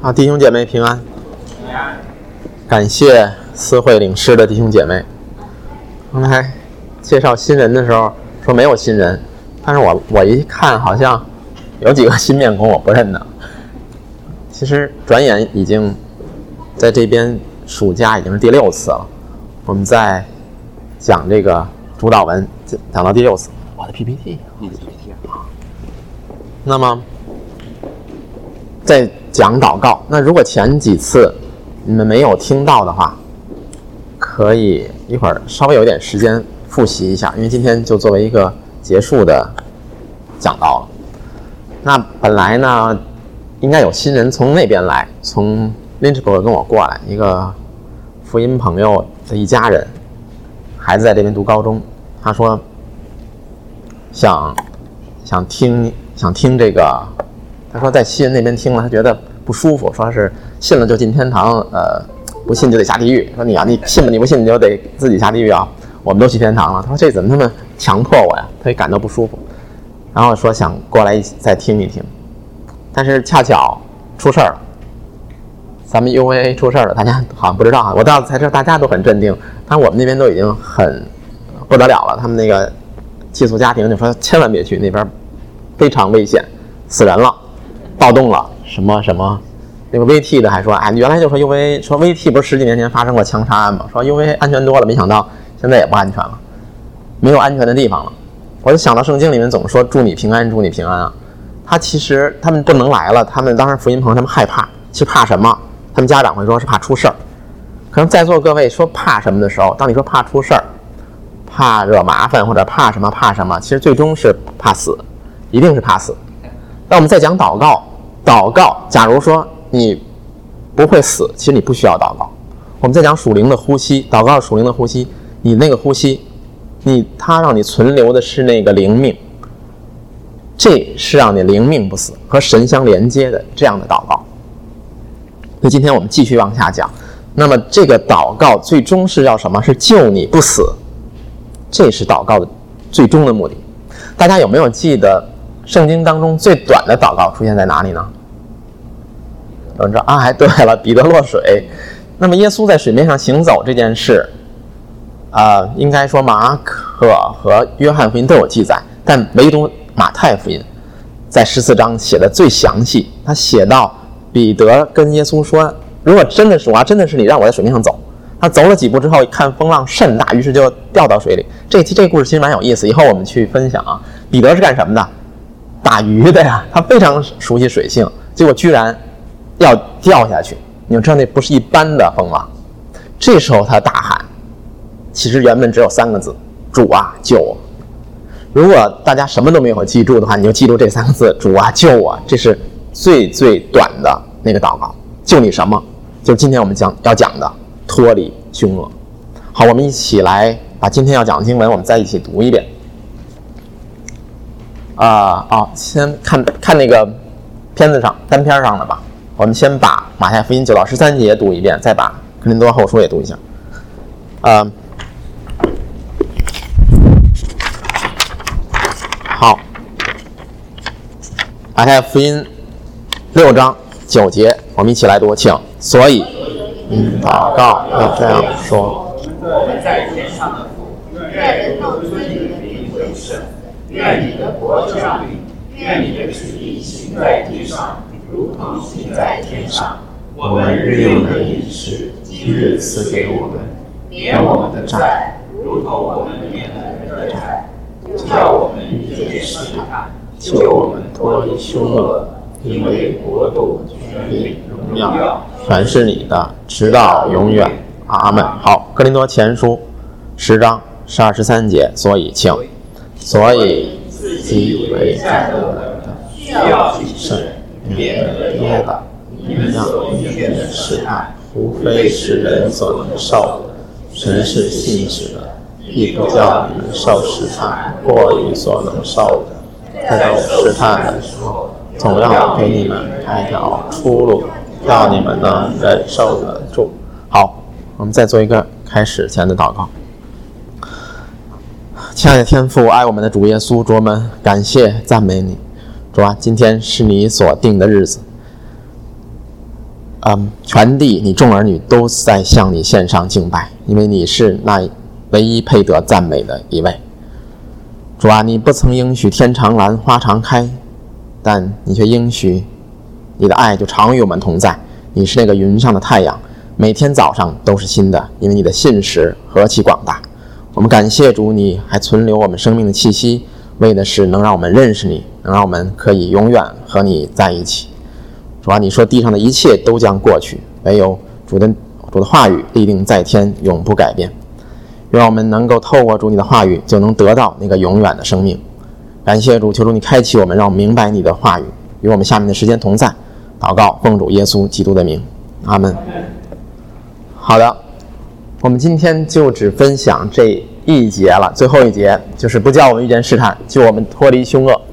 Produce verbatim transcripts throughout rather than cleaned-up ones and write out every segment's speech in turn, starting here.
啊，弟兄姐妹平安。感谢思会领诗的弟兄姐妹。刚才介绍新人的时候说没有新人，但是我我一看好像有几个新面孔我不认得。其实转眼已经在这边暑假已经是第六次了，我们在讲这个主导文，讲到第六次。我的 P P T， 你的 P P T 啊。 那么在讲祷告，那如果前几次你们没有听到的话，可以一会儿稍微有点时间复习一下，因为今天就作为一个结束的讲道了。那本来呢应该有新人从那边来，从 Lynchburg 跟我过来，一个福音朋友的一家人，孩子在这边读高中，他说想想听想听这个，他说在西人那边听了他觉得不舒服，说是信了就进天堂，呃不信就得下地狱。说你啊，你信吧，你不信你就得自己下地狱啊，我们都去天堂了。他说这怎么那么强迫我呀，他也感到不舒服，然后说想过来一起再听一听。但是恰巧出事儿了，咱们 U A A 出事儿了，大家好像不知道啊。我到才知道大家都很镇定，但我们那边都已经很不得了了。他们那个寄宿家庭就说千万别去，那边非常危险，死人了，暴动了，什么什么。那个 V T 的还说，哎，原来就说 U A A 说 V T 不是十几年前发生过枪杀案吗？说 U A A 安全多了，没想到现在也不安全了，没有安全的地方了。我就想到圣经里面总说祝你平安，祝你平安啊。他其实他们不能来了，他们当时福音朋友他们害怕，其实怕什么？他们家长会说是怕出事儿。可能在座各位说怕什么的时候，当你说怕出事儿、怕惹麻烦或者怕什么怕什么，其实最终是怕死，一定是怕死。那我们再讲祷告，祷告，假如说你不会死，其实你不需要祷告。我们在讲属灵的呼吸，祷告属灵的呼吸，你那个呼吸，你它让你存留的是那个灵命，这是让你灵命不死，和神相连接的这样的祷告。所以今天我们继续往下讲。那么这个祷告最终是要什么？是救你不死，这是祷告的最终的目的。大家有没有记得圣经当中最短的祷告出现在哪里呢？有人说啊，对了，彼得落水。那么耶稣在水面上行走这件事，呃，应该说马可和约翰福音都有记载，但唯独马太福音在十四章写的最详细。他写到彼得跟耶稣说，如果真的是我啊，真的是你让我在水面上走。他走了几步之后，看风浪甚大，于是就掉到水里。这这个故事其实蛮有意思，以后我们去分享啊。彼得是干什么的？打鱼的呀，他非常熟悉水性，结果居然要掉下去。你们知道那不是一般的风浪。这时候他大喊，其实原本只有三个字：主啊，救我。如果大家什么都没有记住的话，你就记住这三个字：主啊，救我。这是最最短的那个祷告。救你什么？就是今天我们讲要讲的脱离凶恶。好，我们一起来把今天要讲的经文我们再一起读一遍。啊、呃、哦，先看看那个片子上单片上的吧。我们先把马太福音九到十三节读一遍，再把哥林多后书也读一下。呃，好，马太福音六章九节，我们一起来读，请。所以，嗯，祷告要这样说： 我们在天上的父，愿人都尊你的名为圣，愿你的国降临，愿你的旨意行在地上，如同行在天上。我们日用的饮食，今日赐给我们，免我们的债，如同我们免了人的债，不叫我们遇见试探，救我们脱离凶恶。因为国度、权力、荣耀， 全是你的，直到永远。阿门。好，哥林多前书十章十二十三节，所以请，所以自己以为站得稳的，需要谨慎，免得跌倒。你们所遇见的试探，无非是人所能受的。神是信实的，亦不叫你们受试探过于所能受的。在有试探的时候，总要给你们开条出路，让你们能忍受得住。好，我们再做一个开始前的祷告。亲爱的天父，爱我们的主耶稣，主，我们感谢赞美你。主啊，今天是你所定的日子， 嗯，全地你众儿女都在向你献上敬拜，因为你是那唯一配得赞美的一位。主啊，你不曾应许天常蓝花常开，但你却应许你的爱就常与我们同在。你是那个云上的太阳，每天早上都是新的，因为你的信实何其广大。我们感谢主，你还存留我们生命的气息，为的是能让我们认识你，能让我们可以永远和你在一起。主啊，你说地上的一切都将过去，唯有主的主的话语立定在天，永不改变。愿我们能够透过主你的话语，就能得到那个永远的生命。感谢主，求主你开启我们，让我们明白你的话语，与我们下面的时间同在。祷告，奉主耶稣基督的名，阿们。好的，我们今天就只分享这一节了，最后一节就是不叫我们遇见试探，救我们脱离凶恶。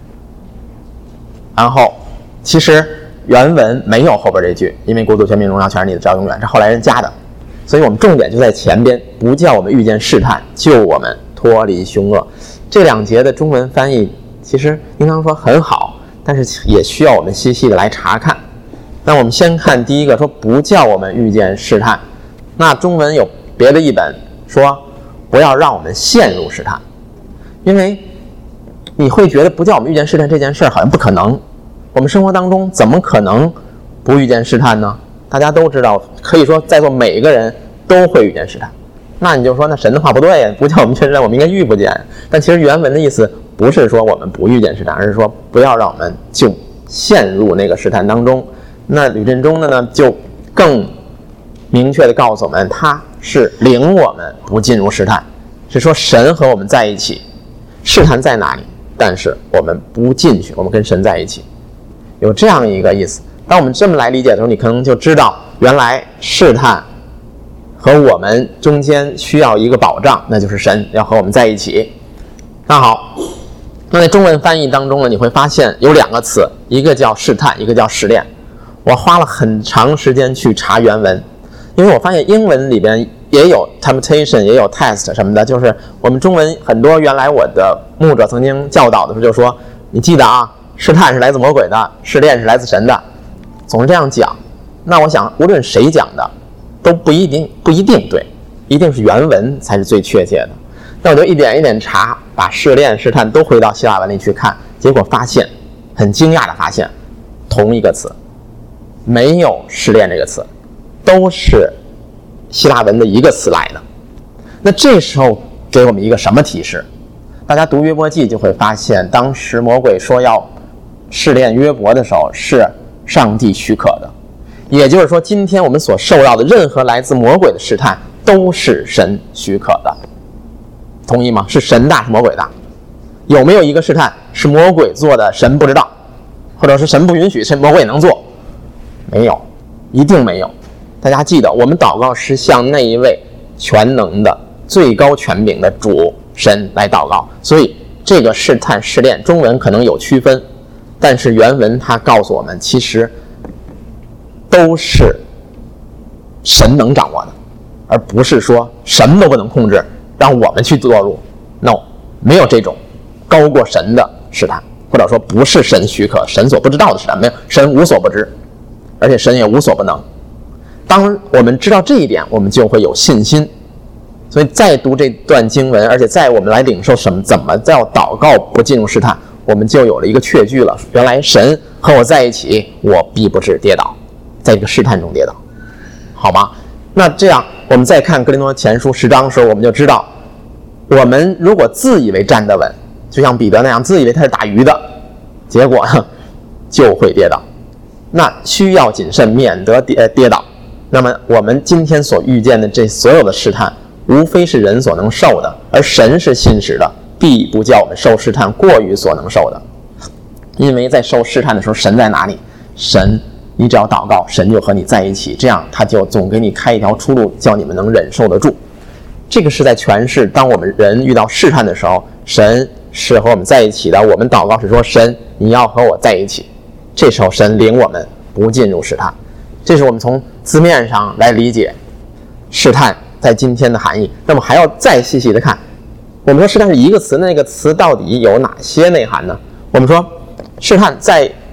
然后，其实原文没有后边这句，因为国度、权柄、荣耀全是你的，直到永远，这后来人加的。所以我们重点就在前边，不叫我们遇见试探，救我们脱离凶恶。这两节的中文翻译其实应当说很好，但是也需要我们细细的来查看。那我们先看第一个，说不叫我们遇见试探。那中文有别的译本说不要让我们陷入试探，因为你会觉得不叫我们遇见试探这件事好像不可能。我们生活当中怎么可能不遇见试探呢？大家都知道，可以说在座每一个人都会遇见试探。那你就说那神的话不对呀，不叫我们遇见试探，我们应该遇不见。但其实原文的意思不是说我们不遇见试探，而是说不要让我们就陷入那个试探当中。那吕振中的呢就更明确地告诉我们，他是领我们不进入试探，是说神和我们在一起，试探在哪里，但是我们不进去，我们跟神在一起，有这样一个意思。当我们这么来理解的时候，你可能就知道原来试探和我们中间需要一个保障，那就是神要和我们在一起。那好，那在中文翻译当中呢，你会发现有两个词，一个叫试探，一个叫试炼。我花了很长时间去查原文，因为我发现英文里边也有 temptation 也有 test 什么的，就是我们中文很多原来我的牧者曾经教导的时候就说，你记得啊，试探是来自魔鬼的，试炼是来自神的，总是这样讲。那我想无论谁讲的都不一定不一定对，一定是原文才是最确切的。那我就一点一点查，把试炼试探都回到希腊文里去看，结果发现很惊讶的发现，同一个词没有试炼这个词，都是希腊文的一个词来的。那这时候给我们一个什么提示？大家读约伯记就会发现，当时魔鬼说要试炼约伯的时候是上帝许可的，也就是说今天我们所受到的任何来自魔鬼的试探都是神许可的，同意吗？是神大是魔鬼大？有没有一个试探是魔鬼做的神不知道，或者是神不允许神魔鬼能做？没有，一定没有。大家记得我们祷告是向那一位全能的最高权柄的主神来祷告，所以这个试探试炼中文可能有区分，但是原文它告诉我们其实都是神能掌握的，而不是说什么都不能控制让我们去堕入。 no， 没有这种高过神的试探，或者说不是神许可神所不知道的试探，没有，神无所不知，而且神也无所不能。当我们知道这一点，我们就会有信心。所以再读这段经文，而且在我们来领受什么怎么叫祷告不进入试探，我们就有了一个确据了。原来神和我在一起，我必不致跌倒，在这个试探中跌倒，好吗？那这样我们再看哥林多前书十章的时候，我们就知道，我们如果自以为站得稳，就像彼得那样自以为他是打鱼的，结果就会跌倒。那需要谨慎，免得跌跌倒。那么我们今天所遇见的这所有的试探，无非是人所能受的，而神是信实的，必不叫我们受试探过于所能受的。因为在受试探的时候，神在哪里？神，你只要祷告，神就和你在一起，这样他就总给你开一条出路，叫你们能忍受得住。这个是在诠释，当我们人遇到试探的时候，神是和我们在一起的。我们祷告是说，神，你要和我在一起。这时候神领我们不进入试探。这是我们从字面上来理解试探在今天的含义。那么还要再细细的看，我们说试探是一个词，那个词到底有哪些内涵呢？我们说试探在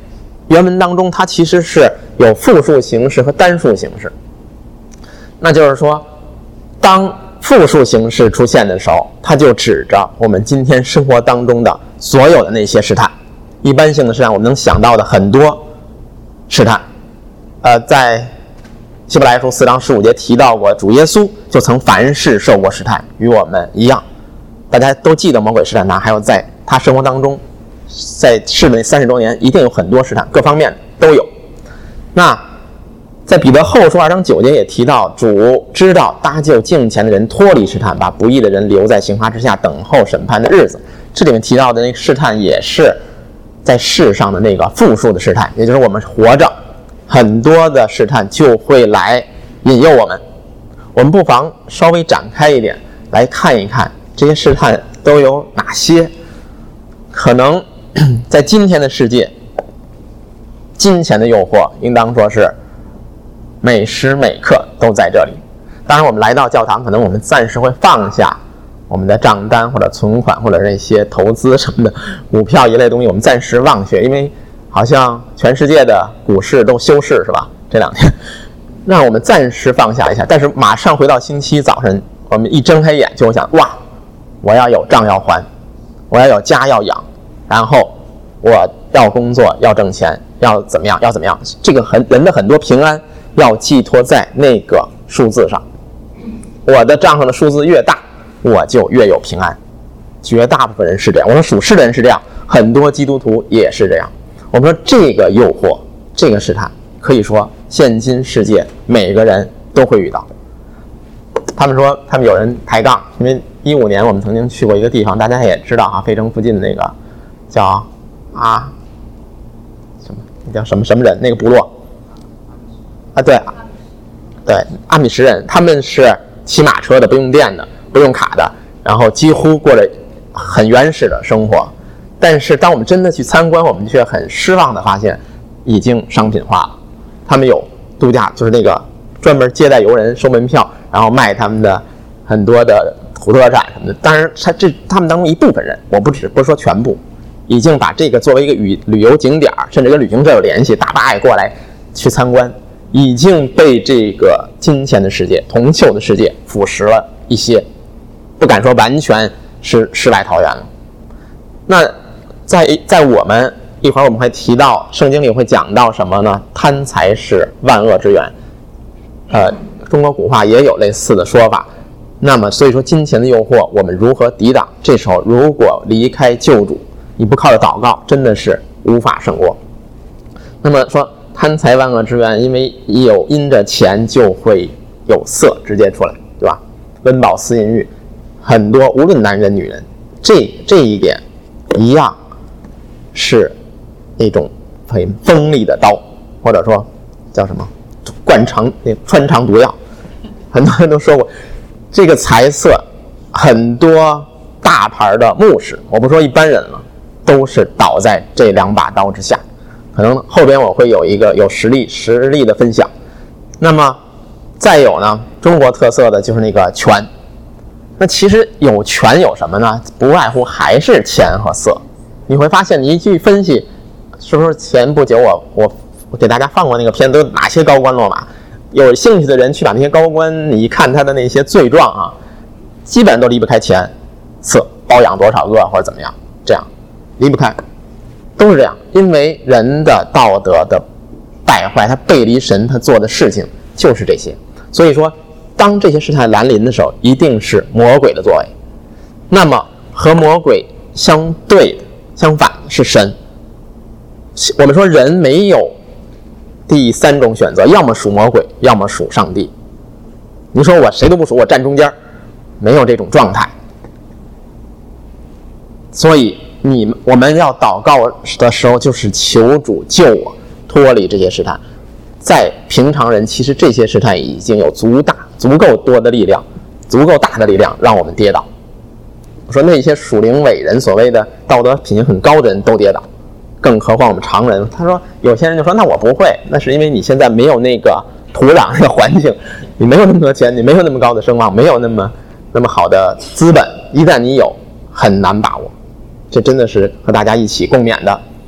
原文当中它其实是有复数形式和单数形式。那就是说，当复数形式出现的时候，它就指着我们今天生活当中的所有的那些试探。一般性的试探，我们能想到的很多试探，呃，在希伯来书四章十五节提到过，主耶稣就曾凡事受过试探，与我们一样。大家都记得魔鬼试探他，还有在他生活当中，在世的那三十多年，一定有很多试探，各方面都有。那在彼得后书二章九节也提到，主知道搭救敬虔的人脱离试探，把不义的人留在刑罚之下，等候审判的日子。这里面提到的那个试探，也是在世上的那个复数的试探，也就是我们活着很多的试探就会来引诱我们。我们不妨稍微展开一点来看一看这些试探都有哪些。可能在今天的世界，金钱的诱惑应当说是每时每刻都在这里。当然我们来到教堂，可能我们暂时会放下我们的账单或者存款或者那些投资什么的股票一类东西，我们暂时忘却，因为好像全世界的股市都休市是吧？这两天让我们暂时放下一下，但是马上回到星期早晨，我们一睁开眼就会想，哇，我要有账要还，我要有家要养，然后我要工作要挣钱，要怎么样要怎么样，这个很人的很多平安要寄托在那个数字上。我的账上的数字越大，我就越有平安。绝大部分人是这样，我们属世的人是这样，很多基督徒也是这样。我们说这个诱惑，这个试探，可以说现今世界每个人都会遇到。他们说他们有人抬杠，因为一五年我们曾经去过一个地方，大家也知道啊，费城附近的那个叫啊什么叫什么什么人那个部落啊，对对，阿米什人，他们是骑马车的，不用电的，不用卡的，然后几乎过着很原始的生活。但是当我们真的去参观，我们却很失望的发现已经商品化了。他们有度假，就是那个专门接待游人收门票，然后卖他们的很多的土特产什么的。当然他这他们当中一部分人，我不只不是说全部，已经把这个作为一个旅旅游景点，甚至跟旅行社有联系，大巴也过来去参观，已经被这个金钱的世界、铜臭的世界腐蚀了一些，不敢说完全是世外桃源了。那在在我们一会儿我们会提到，圣经里会讲到什么呢？贪财是万恶之源。呃，中国古话也有类似的说法。那么所以说金钱的诱惑我们如何抵挡？这时候如果离开救主，你不靠着祷告，真的是无法胜过。那么说贪财万恶之源，因为有因着钱就会有色直接出来，对吧？温饱思淫欲，很多无论男人女人，这这一点一样是那种很锋利的刀，或者说叫什么灌肠那穿肠毒药。很多人都说过，这个财色，很多大牌的牧师，我不说一般人了，都是倒在这两把刀之下。可能后边我会有一个有实例实例的分享。那么再有呢，中国特色的就是那个权。那其实有权有什么呢？不外乎还是钱和色。你会发现你一去分析，是不是前不久我我我给大家放过那个片子，哪些高官落马？有兴趣的人去把那些高官，你一看他的那些罪状啊，基本都离不开钱、色，包养多少个或者怎么样，这样离不开，都是这样。因为人的道德的败坏，他背离神，他做的事情就是这些。所以说，当这些试探来临的时候，一定是魔鬼的作为。那么和魔鬼相对的、相反的是神。我们说人没有第三种选择，要么属魔鬼，要么属上帝。你说我谁都不属，我站中间，没有这种状态。所以你我们要祷告的时候，就是求主救我脱离这些试探。在平常人，其实这些试探已经有足大、足够多的力量，足够大的力量让我们跌倒。我说那些属灵伟人，所谓的道德品行很高的人都跌倒，更何况我们常人。他说有些人就说那我不会，那是因为你现在没有那个土壤的环境，你没有那么多钱，你没有那么高的声望，没有那么那么好的资本，一旦你有很难把握。这真的是和大家一起共勉的。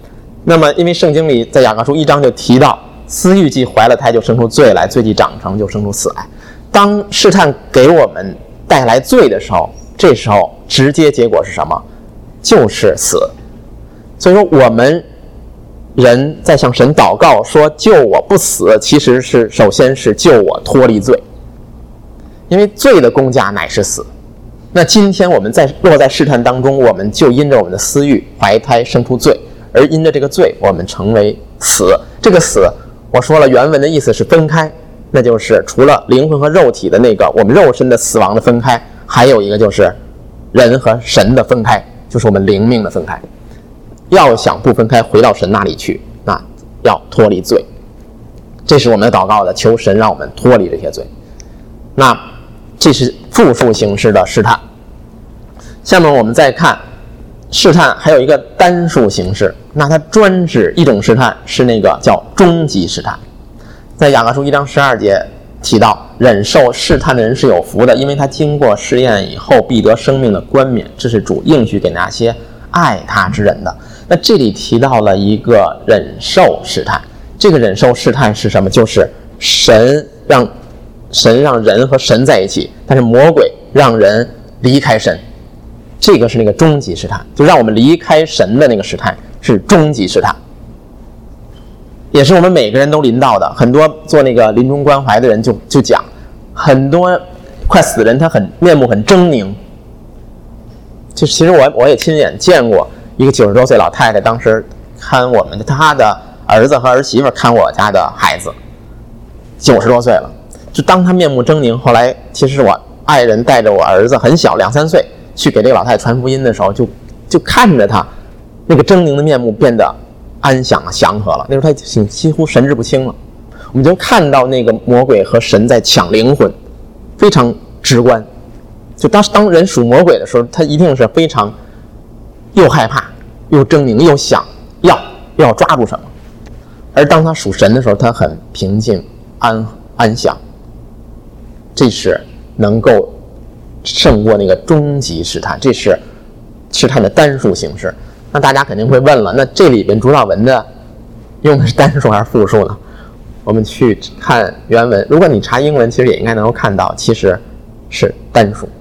那么因为圣经里在雅各书一章就提到，私欲既怀了胎就生出罪来，罪既长成就生出死来。当试探给我们带来罪的时候，这时候直接结果是什么？就是死。所以说我们人在向神祷告说救我不死，其实是首先是救我脱离罪，因为罪的工价乃是死。那今天我们在落在试探当中，我们就因着我们的私欲怀胎生出罪，而因着这个罪我们成为死。这个死我说了原文的意思是分开，那就是除了灵魂和肉体的那个我们肉身的死亡的分开，还有一个就是人和神的分开，就是我们灵命的分开。要想不分开回到神那里去，那要脱离罪，这是我们祷告的，求神让我们脱离这些罪。那这是复数形式的试探。下面我们再看试探还有一个单数形式，那它专指一种试探，是那个叫终极试探。在雅各书一章十二节提到，忍受试探的人是有福的，因为他经过试验以后必得生命的冠冕，这是主应许给那些爱他之人的。那这里提到了一个忍受试探，这个忍受试探是什么？就是神让神让人和神在一起，但是魔鬼让人离开神，这个是那个终极试探，就让我们离开神的那个试探是终极试探，也是我们每个人都临到的。很多做那个临终关怀的人就就讲，很多快死的人他很面目很狰狞，就其实我我也亲眼见过一个九十多岁老太太，当时看我们的她的儿子和儿媳妇看我家的孩子，九十多岁了，就当她面目狰狞。后来其实我爱人带着我儿子很小两三岁去给这个老太太传福音的时候，就就看着她那个狰狞的面目变得安详了祥和了，那时候她几乎神志不清了。我们就看到那个魔鬼和神在抢灵魂，非常直观。就当当人属魔鬼的时候，他一定是非常又害怕又狰狞，又想要要抓住什么。而当他属神的时候，他很平静安安详，这是能够胜过那个终极试探，这是试探的单数形式。那大家肯定会问了，那这里边主导文的用的是单数还是复数呢？我们去看原文，如果你查英文其实也应该能够看到，其实是单数。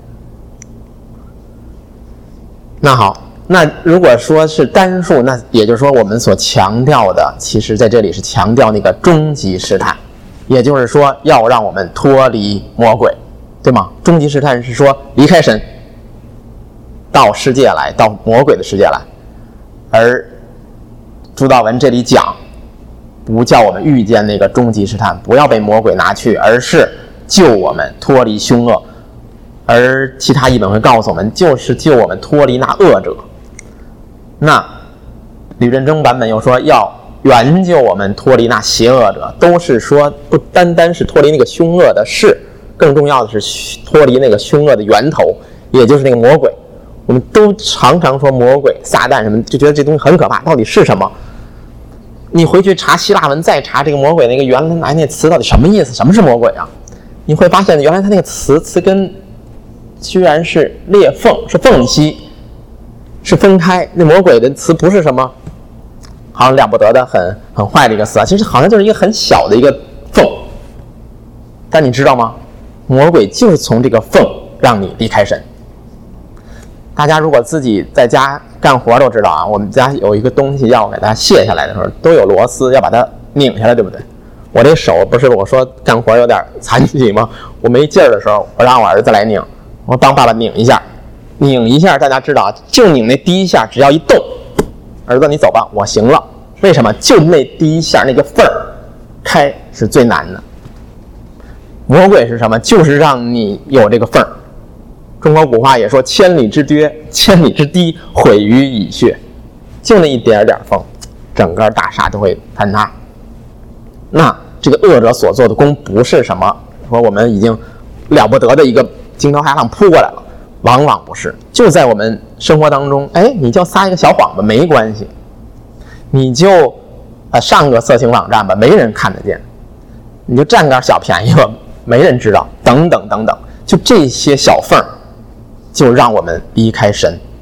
那好，那如果说是单数，那也就是说我们所强调的，其实在这里是强调那个终极试探，也就是说要让我们脱离魔鬼，对吗？终极试探是说离开神，到世界来，到魔鬼的世界来。而主导文这里讲，不叫我们遇见那个终极试探，不要被魔鬼拿去，而是救我们脱离凶恶。而其他译本会告诉我们，就是救我们脱离那恶者。那吕振中版本又说要援救我们脱离那邪恶者，都是说不单单是脱离那个凶恶的事，更重要的是脱离那个凶恶的源头，也就是那个魔鬼。我们都常常说魔鬼撒旦什么，就觉得这东西很可怕，到底是什么？你回去查希腊文，再查这个魔鬼那个原来那词到底什么意思，什么是魔鬼啊？你会发现原来它那个词词根居然是裂缝，是缝隙，是分开。那魔鬼的词不是什么好像了不得的很很坏的一个词啊，其实好像就是一个很小的一个缝。但你知道吗？魔鬼就是从这个缝让你离开神。大家如果自己在家干活都知道啊，我们家有一个东西要给它卸下来的时候，都有螺丝要把它拧下来，对不对？我这手不是我说干活有点残疾吗？我没劲儿的时候，我让我儿子来拧，我帮爸爸拧一下，拧一下，大家知道，就拧那第一下，只要一动，儿子你走吧，我行了。为什么？就那第一下那个缝儿开是最难的。魔鬼是什么？就是让你有这个缝儿。中国古话也说千里之跌，千里之堤，毁于蚁穴，就那一点点缝，整个大厦都会坍塌。那这个恶者所做的功不是什么说我们已经了不得的一个惊涛骇浪扑过来了，往往不是，就在我们生活当中，哎，你就撒一个小谎吧，没关系，你就呃上个色情网站吧，没人看得见，你就占点小便宜吧，没人知道，等等等等，就这些小缝就让我们离开神。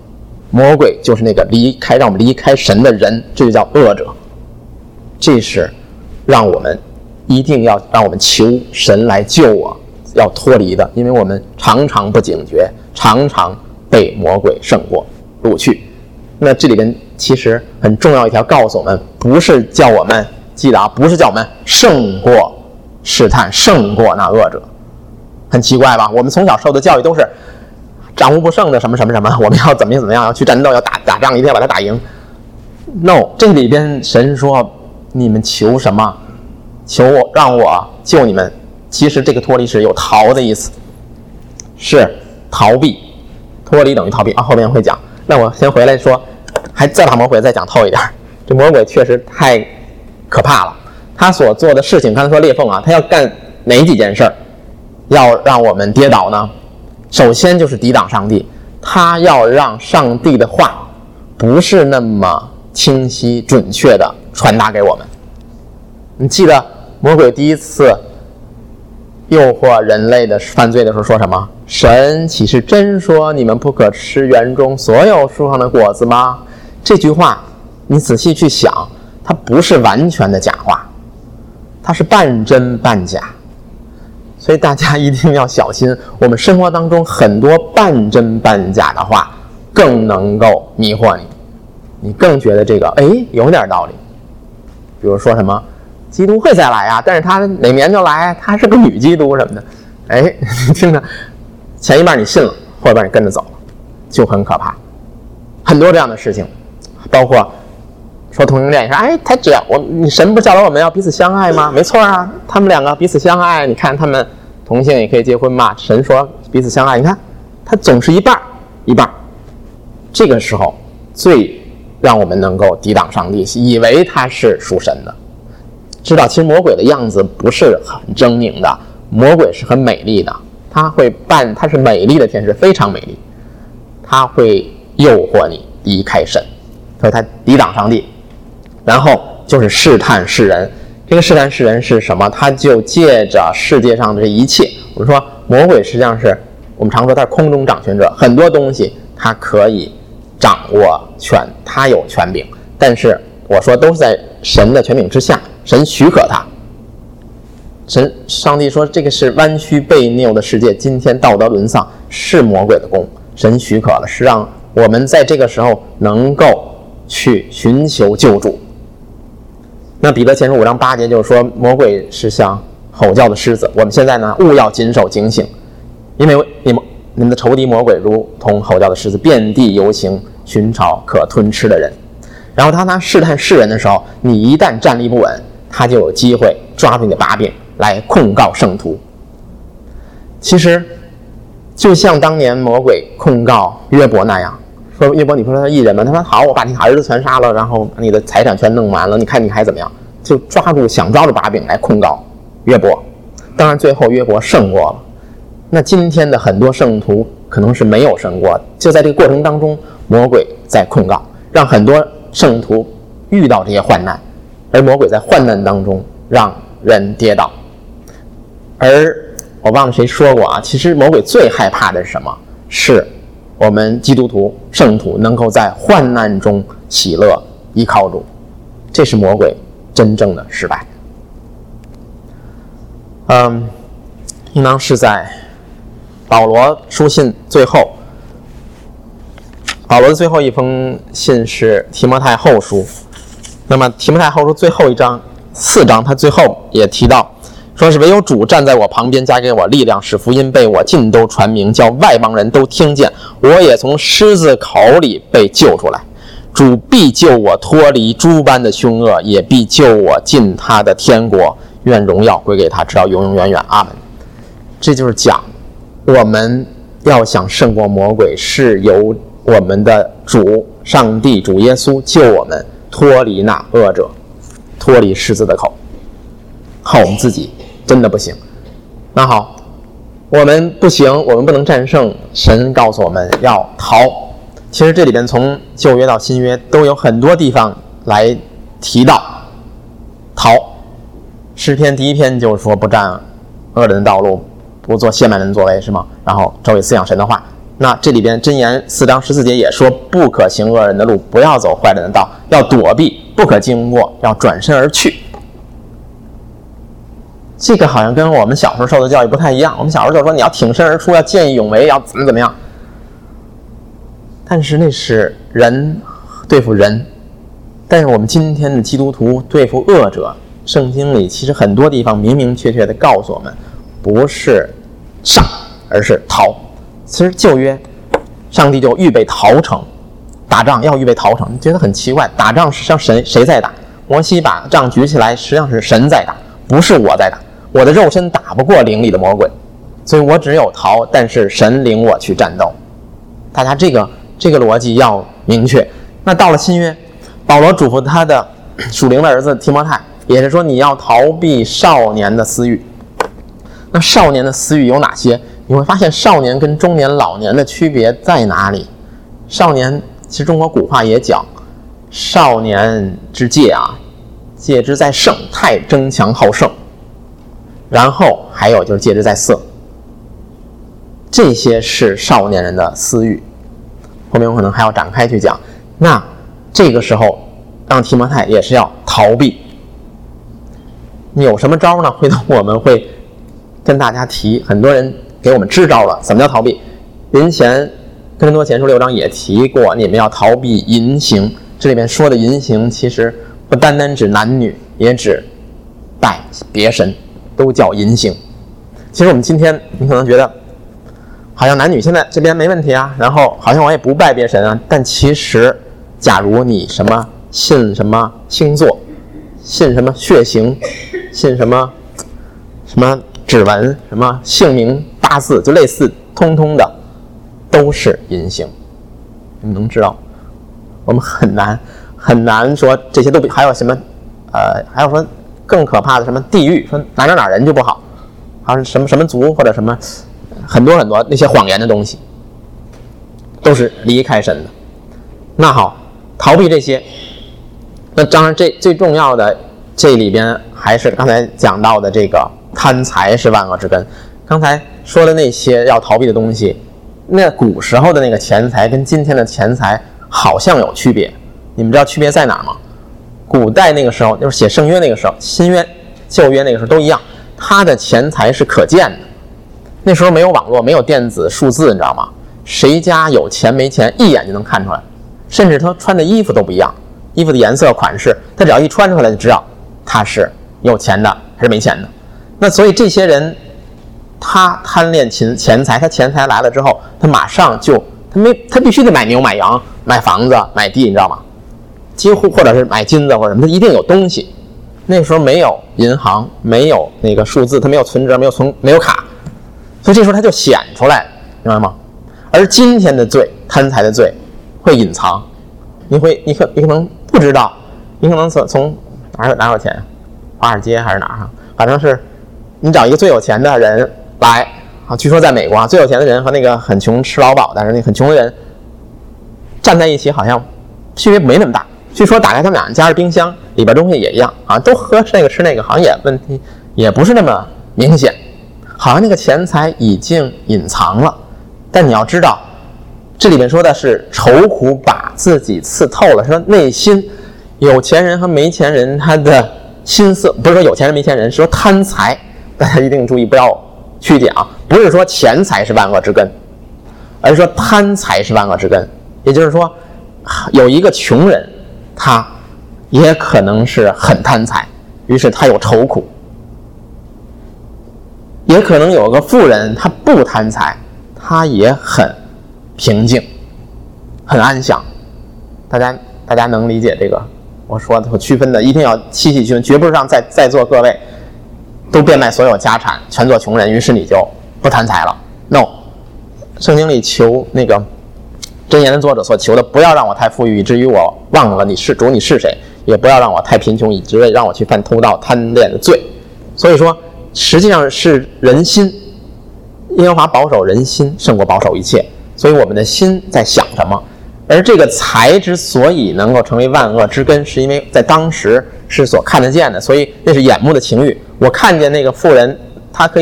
魔鬼就是那个离开让我们离开神的人，这就叫恶者。这是让我们一定要让我们求神来救我，要脱离的，因为我们常常不警觉，常常被魔鬼胜过掳去。那这里边其实很重要一条告诉我们，不是叫我们记得啊，不是叫我们胜过试探，胜过那恶者。很奇怪吧？我们从小受的教育都是战无不胜的什么什么什么，我们要怎么样怎么样，要去战斗，要打打仗，一定要把它打赢。No， 这里边神说你们求什么？求我让我救你们。其实这个脱离是有逃的意思，是逃避，脱离等于逃避啊。后面会讲。那我先回来说，还再把魔鬼再讲透一点。这魔鬼确实太可怕了，他所做的事情，刚才说裂缝啊，他要干哪几件事儿，要让我们跌倒呢？首先就是抵挡上帝，他要让上帝的话不是那么清晰准确的传达给我们。你记得魔鬼第一次诱惑人类的犯罪的时候说什么？神岂是真说你们不可吃园中所有树上的果子吗？这句话你仔细去想，它不是完全的假话，它是半真半假。所以大家一定要小心，我们生活当中很多半真半假的话更能够迷惑你，你更觉得这个哎有点道理。比如说什么基督会再来啊，但是他哪年就来，他是个女基督什么的，哎，你听着，前一半你信了，后一半你跟着走了，就很可怕。很多这样的事情，包括说同性恋，说哎，他只要我，你神不教导我们要彼此相爱吗？没错啊，他们两个彼此相爱，你看他们同性也可以结婚嘛，神说彼此相爱，你看他总是一半一半。这个时候最让我们能够抵挡上帝，以为他是属神的。知道其实魔鬼的样子不是很狰狞的，魔鬼是很美丽的，他会扮，他是美丽的天使，非常美丽，他会诱惑你离开神，所以他抵挡上帝。然后就是试探世人，这个试探世人是什么？他就借着世界上的这一切，我们说魔鬼实际上是我们常说他是空中掌权者，很多东西他可以掌握权，他有权柄，但是我说都是在神的权柄之下，神许可他。神上帝说这个是弯曲悖谬的世界，今天道德沦丧，是魔鬼的功，神许可了，是让我们在这个时候能够去寻求救助。那彼得前书五章八节就是说，魔鬼是像吼叫的狮子，我们现在呢务要谨守警醒，因为你们你们的仇敌魔鬼如同吼叫的狮子，遍地游行，寻找可吞吃的人。然后他他试探世人的时候，你一旦站立不稳，他就有机会抓住你的把柄来控告圣徒。其实就像当年魔鬼控告约伯那样，说约伯你不说他义人吗？他说好，我把你儿子全杀了，然后把你的财产全弄完了，你看你还怎么样？就抓住想抓住把柄来控告约伯。当然最后约伯胜过了。那今天的很多圣徒可能是没有胜过，就在这个过程当中，魔鬼在控告，让很多圣徒遇到这些患难，而魔鬼在患难当中让人跌倒。而我忘了谁说过啊，其实魔鬼最害怕的是什么？是我们基督徒圣徒能够在患难中喜乐依靠主，这是魔鬼真正的失败。嗯，应当是在保罗书信最后，保罗的最后一封信是提摩太后书。那么提摩太后书最后一章四章，他最后也提到，说是唯有主站在我旁边，加给我力量，使福音被我尽都传明，叫外邦人都听见，我也从狮子口里被救出来。主必救我脱离诸般的凶恶，也必救我进他的天国，愿荣耀归给他，直到永永远远。阿门。这就是讲我们要想胜过魔鬼，是由我们的主上帝主耶稣救我们脱离那恶者，脱离狮子的口。靠我们自己真的不行。那好，我们不行，我们不能战胜，神告诉我们要逃。其实这里边从旧约到新约都有很多地方来提到逃。诗篇第一篇就是说不占恶人的道路，不做亵慢人作为，是吗？然后周围饲养神的话。 那这里边箴言四章十四节也说，不可行恶人的路，不要走坏人的道，要躲避，不可经过，要转身而去。这个好像跟我们小时候受的教育不太一样，我们小时候就说你要挺身而出，要见义勇为，要怎么怎么样。但是那是人对付人，但是我们今天的基督徒对付恶者，圣经里其实很多地方明明确确的告诉我们，不是上，而是逃。其实旧约上帝就预备逃城，打仗要预备逃城。你觉得很奇怪，打仗实际上谁谁在打？摩西把杖举起来，实际上是神在打，不是我在打。我的肉身打不过灵里的魔鬼，所以我只有逃，但是神领我去战斗。大家这个这个逻辑要明确。那到了新约，保罗嘱咐他的属灵的儿子提摩太，也是说你要逃避少年的私欲。那少年的私欲有哪些？你会发现少年跟中年老年的区别在哪里？少年其实中国古话也讲，少年之戒啊，戒之在胜，太争强好胜。然后还有就是戒之在色，这些是少年人的私欲。后面我可能还要展开去讲。那这个时候让提摩太也是要逃避。你有什么招呢？回头我们会跟大家提，很多人给我们支招了。怎么叫逃避？临前哥林多前书六章也提过，你们要逃避淫行。这里面说的淫行其实不单单指男女，也指拜别神，都叫淫行。其实我们今天你可能觉得好像男女现在这边没问题啊，然后好像我也不拜别神啊，但其实假如你什么信什么星座，信什么血型，信什么什么指纹，什么姓名八字，就类似通通的都是淫行。你们能知道我们很难很难说这些都比，还有什么呃还有说更可怕的什么地狱，说哪哪哪人就不好，还是什么什么族或者什么很多很多那些谎言的东西，都是离开神的。那好，逃避这些。那当然这最重要的，这里边还是刚才讲到的这个贪财是万恶之根。刚才说的那些要逃避的东西，那古时候的那个钱财跟今天的钱财好像有区别。你们知道区别在哪吗？古代那个时候就是写圣约那个时候，新约旧约那个时候都一样，他的钱财是可见的。那时候没有网络，没有电子数字，你知道吗？谁家有钱没钱一眼就能看出来，甚至他穿的衣服都不一样，衣服的颜色款式他只要一穿出来就知道他是有钱的还是没钱的。那所以这些人他贪恋钱财，他钱财来了之后他马上就他没他必须得买牛买羊买房子买地，你知道吗？几乎或者是买金子或者什么，他一定有东西。那个时候没有银行，没有那个数字，他没有存折，没有存没有卡，所以这时候他就显出来，明白吗？而今天的罪，贪财的罪会隐藏，你会你可你可能不知道，你可能从从哪有哪有钱，华尔街还是哪儿，反正是你找一个最有钱的人来啊，据说在美国啊，最有钱的人和那个很穷吃劳保但是那很穷的人站在一起，好像区别没那么大。据说打开他们俩家的冰箱，里边东西也一样啊，都喝这个吃那个，好像也问题也不是那么明显，好像那个钱财已经隐藏了。但你要知道，这里面说的是愁苦把自己刺透了，说内心有钱人和没钱人他的心思，不是说有钱人没钱人，是说贪财。大家一定注意不要曲解啊，不是说钱财是万恶之根，而是说贪财是万恶之根。也就是说有一个穷人他也可能是很贪财，于是他有愁苦。也可能有个富人他不贪财，他也很平静很安详。大家大家能理解这个我说的我区分的，一定要细细区分，绝不是让在在座各位都变卖所有家产全做穷人，于是你就不贪财了。 No， 圣经里求那个箴言的作者所求的，不要让我太富裕以至于我忘了你是主你是谁，也不要让我太贫穷以至于让我去犯偷盗贪恋的罪。所以说实际上是人心，耶和华保守人心胜过保守一切。所以我们的心在想什么，而这个财之所以能够成为万恶之根，是因为在当时是所看得见的，所以那是眼目的情欲。我看见那个妇人她可以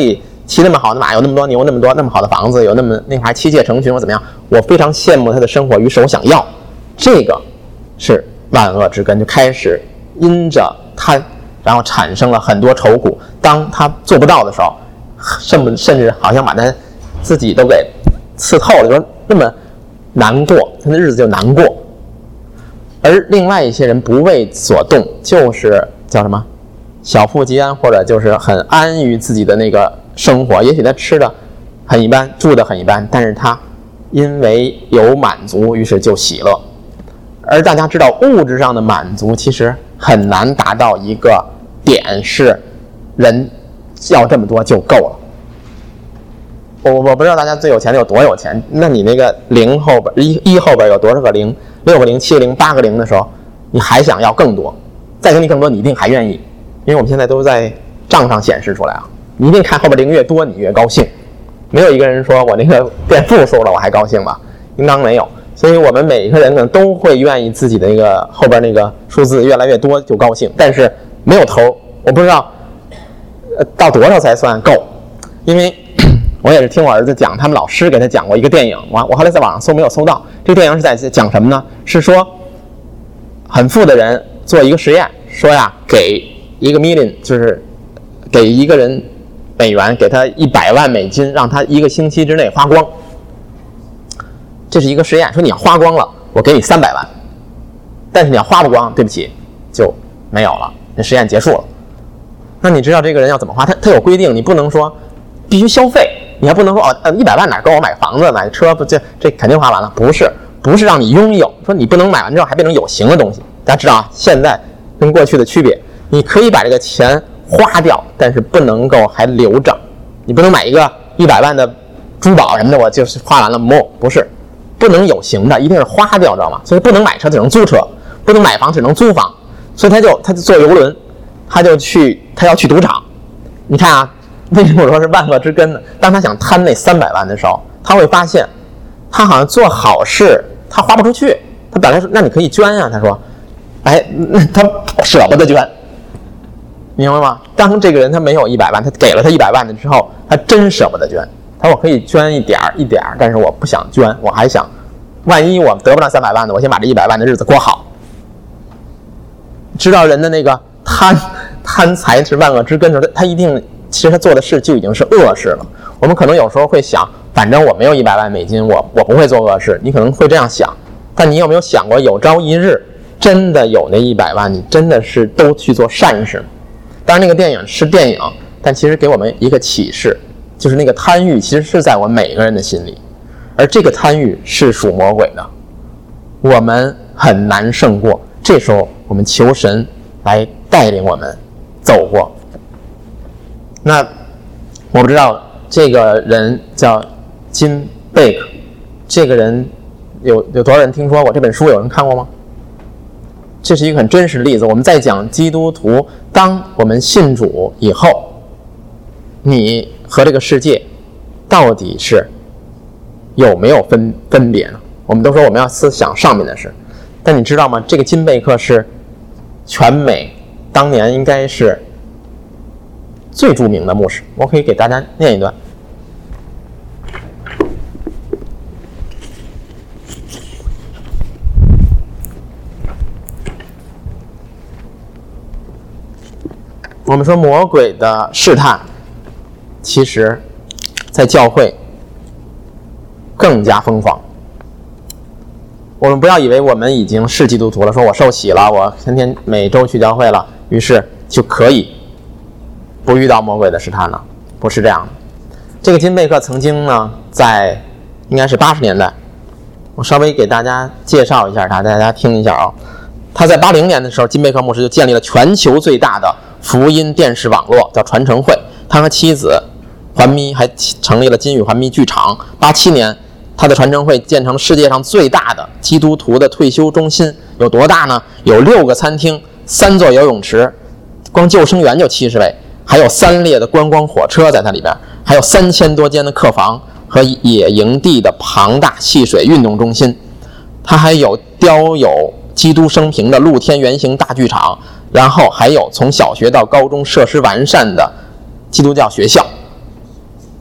骑那么好的马，有那么多牛，那么多那么好的房子，有那么那会儿还妻妾成群，我怎么样？我非常羡慕他的生活，于是我想要。这个是万恶之根，就开始因着贪，然后产生了很多愁苦。当他做不到的时候，甚不甚至好像把他自己都给刺透了，说那么难过，他的日子就难过。而另外一些人不为所动，就是叫什么小富即安，或者就是很安于自己的那个生活。也许他吃的很一般，住的很一般，但是他因为有满足，于是就喜乐。而大家知道，物质上的满足其实很难达到一个点，是人要这么多就够了。我我不知道大家最有钱的有多有钱，那你那个零后边一一后边有多少个零，六个零、七个零、八个零的时候，你还想要更多，再给你更多，你一定还愿意，因为我们现在都在账上显示出来啊，你一定看后边零越多，你越高兴。没有一个人说我那个变负数了我还高兴吧，应当没有。所以我们每一个人呢都会愿意自己的那个后边那个数字越来越多就高兴，但是没有头，我不知道呃到多少才算够。因为我也是听我儿子讲，他们老师给他讲过一个电影，我我后来在网上搜没有搜到。这个电影是在讲什么呢？是说很富的人做一个实验，说呀给一个 million， 就是给一个人美元，给他一百万美金，让他一个星期之内花光。这是一个实验，说你要花光了，我给你三百万，但是你要花不光，对不起，就没有了，那实验结束了。那你知道这个人要怎么花？他他有规定，你不能说必须消费，你还不能说哦，一百万哪够我买房子、买车，不这这肯定花完了。不是，不是让你拥有，说你不能买完之后还变成有形的东西。大家知道啊，现在跟过去的区别，你可以把这个钱花掉，但是不能够还留着。你不能买一个一百万的珠宝什么的，我就是花完了，不不是。不能有形的，一定是花掉，知道吗？所以不能买车，只能租车；不能买房，只能租房。所以他就他就坐游轮，他就去他要去赌场。你看啊，为什么我说是万恶之根呢？当他想贪那三百万的时候，他会发现他好像做好事他花不出去。他本来说那你可以捐啊，他说，哎，他舍不得捐，明白吗？当这个人他没有一百万，他给了他一百万的之后，他真舍不得捐。他说我可以捐一点一点，但是我不想捐，我还想，万一我得不到三百万的，我先把这一百万的日子过好。知道人的那个贪贪财是万恶之根的时候，他一定其实他做的事就已经是恶事了。我们可能有时候会想，反正我没有一百万美金，我我不会做恶事，你可能会这样想。但你有没有想过，有朝一日真的有那一百万，你真的是都去做善事？当然，那个电影是电影，但其实给我们一个启示。就是那个贪欲其实是在我们每个人的心里，而这个贪欲是属魔鬼的，我们很难胜过。这时候我们求神来带领我们走过。那我不知道这个人叫金贝克，这个人有有多少人听说过？这本书有人看过吗？这是一个很真实的例子。我们在讲基督徒，当我们信主以后，你和这个世界到底是有没有分分别呢？我们都说我们要思想上面的事，但你知道吗？这个金贝克是全美当年应该是最著名的牧师，我可以给大家念一段。我们说魔鬼的试探，其实在教会更加疯狂。我们不要以为我们已经是基督徒了，说我受洗了，我天天每周去教会了，于是就可以不遇到魔鬼的试探了。不是这样的。这个金贝克曾经呢，在应该是八十年代，我稍微给大家介绍一下他，大家听一下啊、哦。他在八零年的时候，金贝克牧师就建立了全球最大的福音电视网络，叫传承会。他和妻子环咪还成立了金宇环咪剧场。八七年，他的传承会建成世界上最大的基督徒的退休中心。有多大呢？有六个餐厅，三座游泳池，光救生员就七十位，还有三列的观光火车在它里边，还有三千多间的客房和野营地的庞大戏水运动中心。它还有雕有基督生平的露天圆形大剧场，然后还有从小学到高中设施完善的基督教学校。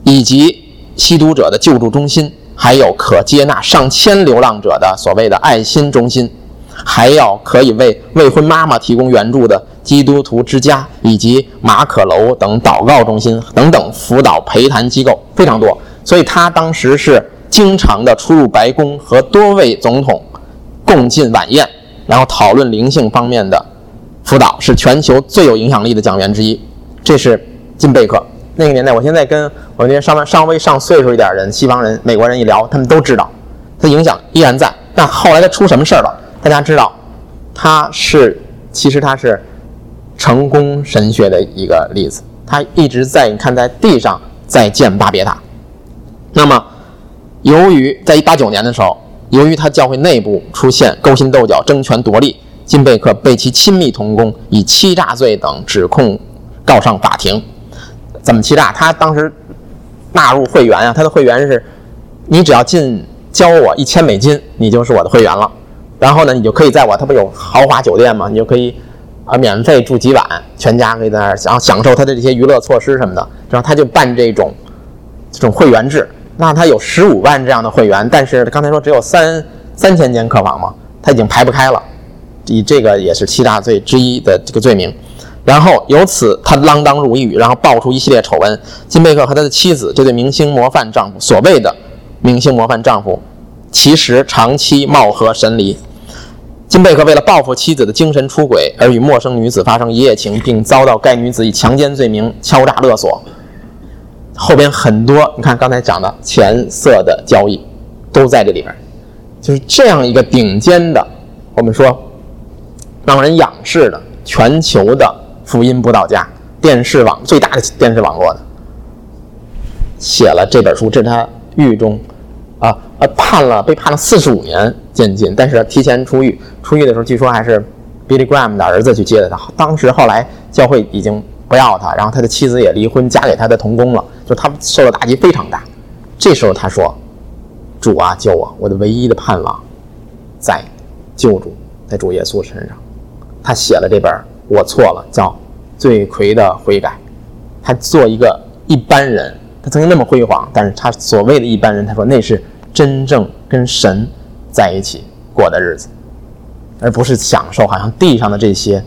以及吸毒者的救助中心，还有可接纳上千流浪者的所谓的爱心中心，还有可以为未婚妈妈提供援助的基督徒之家，以及马可楼等祷告中心等等辅导陪谈机构非常多。所以他当时是经常的出入白宫，和多位总统共进晚宴，然后讨论灵性方面的辅导，是全球最有影响力的讲员之一。这是金贝克。那个年代，我现在跟我那些稍微稍微上岁数一点人，西方人、美国人一聊，他们都知道他影响依然在。但后来他出什么事儿了？大家知道，他是其实他是成功神学的一个例子。他一直在你看在地上在建巴别塔。那么，由于在一八九年的时候，由于他教会内部出现勾心斗角、争权夺利，金贝克被其亲密同工以欺诈罪等指控告上法庭。怎么欺诈？他当时纳入会员啊，他的会员是，你只要进交我一千美金，你就是我的会员了。然后呢，你就可以在我，他不有豪华酒店吗？你就可以啊免费住几晚，全家可以在那儿，然后享受他的这些娱乐措施什么的。然后他就办这种这种会员制，那他有十五万这样的会员，但是刚才说只有三三千间客房嘛，他已经排不开了。以这个也是欺诈罪之一的这个罪名。然后由此他锒铛入狱，然后爆出一系列丑闻。金贝克和他的妻子，这对明星模范丈夫，所谓的明星模范丈夫，其实长期貌合神离。金贝克为了报复妻子的精神出轨，而与陌生女子发生一夜情，并遭到该女子以强奸罪名敲诈勒索。后边很多你看刚才讲的钱色的交易都在这里边。就是这样一个顶尖的，我们说让人仰视的全球的福音布道家，电视网最大的电视网络的，写了这本书。这是他狱中啊呃判了被判了四十五年监禁，但是提前出狱。出狱的时候据说还是 Billy Graham 的儿子去接的他。当时后来教会已经不要他，然后他的妻子也离婚，嫁给他的同工了，就他受到打击非常大。这时候他说：“主啊，救我！我的唯一的盼望在救主，在主耶稣身上。”他写了这本我错了，叫罪魁的悔改。他做一个一般人，他曾经那么辉煌，但是他所谓的一般人，他说那是真正跟神在一起过的日子，而不是享受好像地上的这些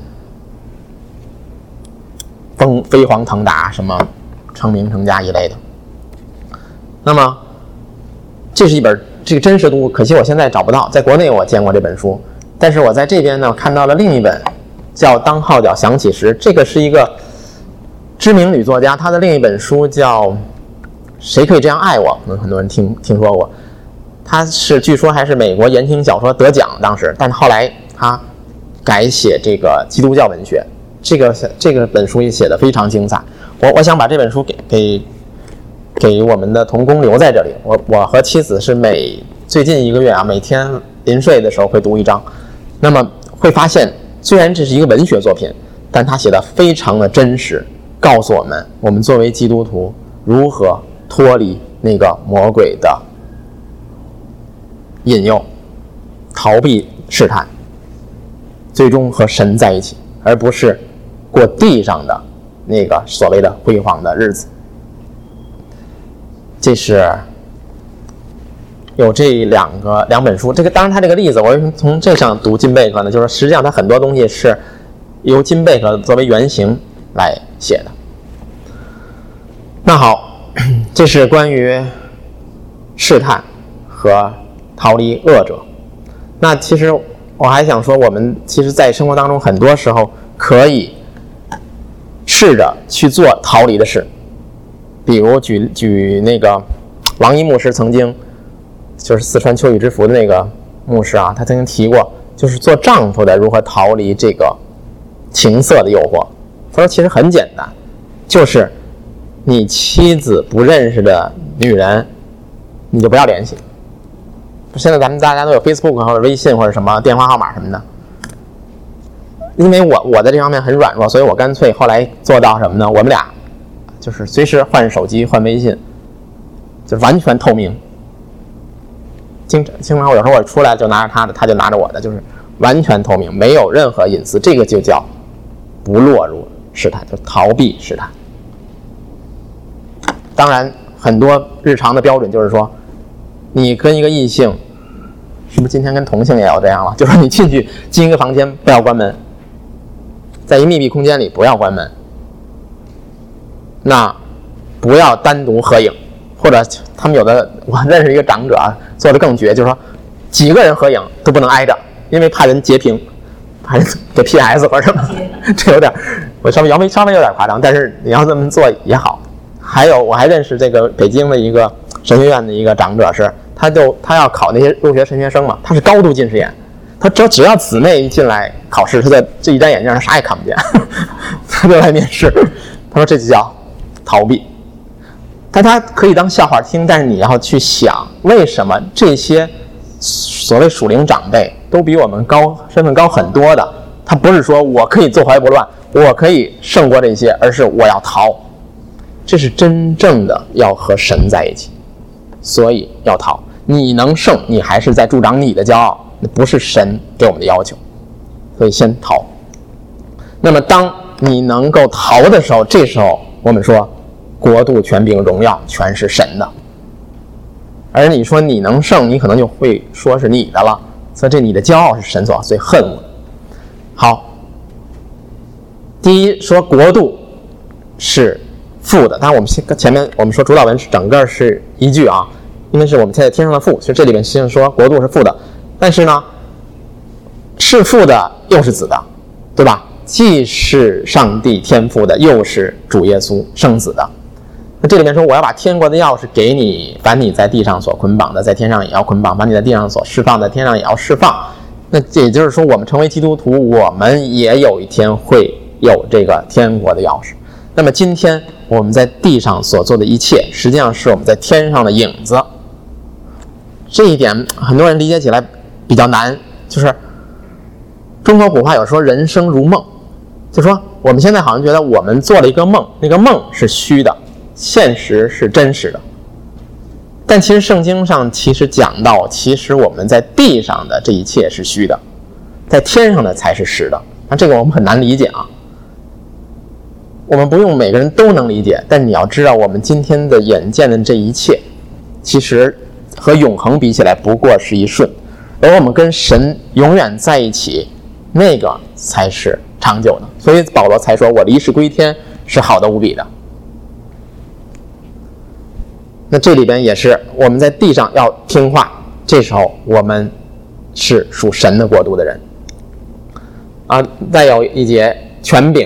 风飞黄腾达、什么成名成家一类的。那么这是一本这个真实读物，可惜我现在找不到，在国内我见过这本书，但是我在这边呢看到了另一本叫《当号角响起时》，这个是一个知名女作家，她的另一本书叫《谁可以这样爱我》，可能很多人听听说过。她是据说还是美国言情小说得奖当时，但是后来她改写这个基督教文学，这个这个本书也写得非常精彩。我我想把这本书给给给我们的同工留在这里。我我和妻子是每最近一个月啊，每天临睡的时候会读一章。那么会发现，虽然这是一个文学作品，但他写的非常的真实，告诉我们我们作为基督徒如何脱离那个魔鬼的引诱，逃避试探，最终和神在一起，而不是过地上的那个所谓的辉煌的日子。这是有这两个两本书。这个当然他这个例子我为什么从这上读金贝克呢，就是实际上他很多东西是由金贝克作为原型来写的。那好，这是关于试探和逃离恶者。那其实我还想说，我们其实在生活当中很多时候可以试着去做逃离的事。比如举举那个王一牧师曾经就是四川秋雨之福的那个牧师啊，他曾经提过，就是做丈夫的如何逃离这个情色的诱惑。他说其实很简单，就是你妻子不认识的女人你就不要联系。现在咱们大家都有 Facebook 或者微信或者什么电话号码什么的，因为我我在这方面很软弱，所以我干脆后来做到什么呢，我们俩就是随时换手机换微信，就是完全透明。经常经常有时候我出来就拿着他的，他就拿着我的，就是完全透明，没有任何隐私。这个就叫不落入试探，就逃避试探。当然很多日常的标准就是说，你跟一个异性，是不是今天跟同性也要这样了？就是你进去进一个房间不要关门，在一密闭空间里不要关门，那不要单独合影，或者他们有的我认识一个长者啊，做的更绝，就是说几个人合影都不能挨着，因为怕人截屏，怕人给 P S 或者什么，这有点我稍微稍微稍微有点夸张，但是你要这么做也好。还有我还认识这个北京的一个神学院的一个长者是，他就他要考那些入学神学生嘛，他是高度近视眼，他只要只要姊妹一进来考试，他在这一摘眼镜，他啥也看不见，他就来面试，他说这就叫逃避。大家可以当笑话听，但是你要去想，为什么这些所谓属灵长辈都比我们高，身份高很多的，他不是说我可以坐怀不乱，我可以胜过这些，而是我要逃。这是真正的要和神在一起，所以要逃。你能胜，你还是在助长你的骄傲，那不是神给我们的要求，所以先逃。那么当你能够逃的时候，这时候我们说国度、权柄、荣耀全是神的。而你说你能胜，你可能就会说是你的了，所以这你的骄傲是神所最恨恶的。好，第一说国度是父的，当然我们前面我们说主导文是整个是一句啊，因为是我们现在天上的父，所以这里面实际上说国度是父的，但是呢是父的又是子的，对吧？既是上帝天父的，又是主耶稣圣子的。那这里面说我要把天国的钥匙给你，凡你在地上所捆绑的在天上也要捆绑，凡你在地上所释放的在天上也要释放。那也就是说我们成为基督徒，我们也有一天会有这个天国的钥匙。那么今天我们在地上所做的一切，实际上是我们在天上的影子。这一点很多人理解起来比较难，就是中国古话有说人生如梦，就说我们现在好像觉得我们做了一个梦，那个梦是虚的，现实是真实的。但其实圣经上其实讲到，其实我们在地上的这一切是虚的，在天上的才是实的。那这个我们很难理解啊，我们不用每个人都能理解，但你要知道我们今天的眼见的这一切其实和永恒比起来不过是一瞬，而我们跟神永远在一起，那个才是长久的。所以保罗才说我离世归天是好的无比的。那这里边也是我们在地上要听话，这时候我们是属神的国度的人啊。再有一节权柄，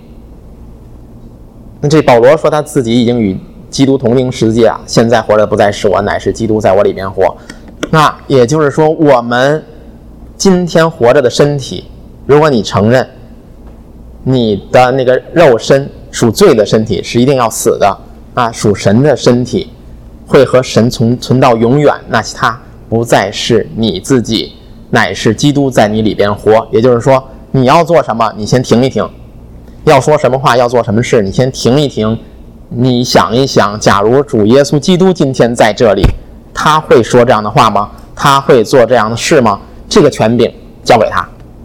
那这保罗说他自己已经与基督同定十字架，现在活着不再是我，乃是基督在我里面活。那也就是说我们今天活着的身体，如果你承认你的那个肉身属罪的身体是一定要死的啊，属神的身体会和神存存到永远，那它不再是你自己，乃是基督在你里边活。也就是说你要做什么你先停一停，要说什么话要做什么事你先停一停，你想一想，假如主耶稣基督今天在这里，他会说这样的话吗？他会做这样的事吗？这个权柄交给他。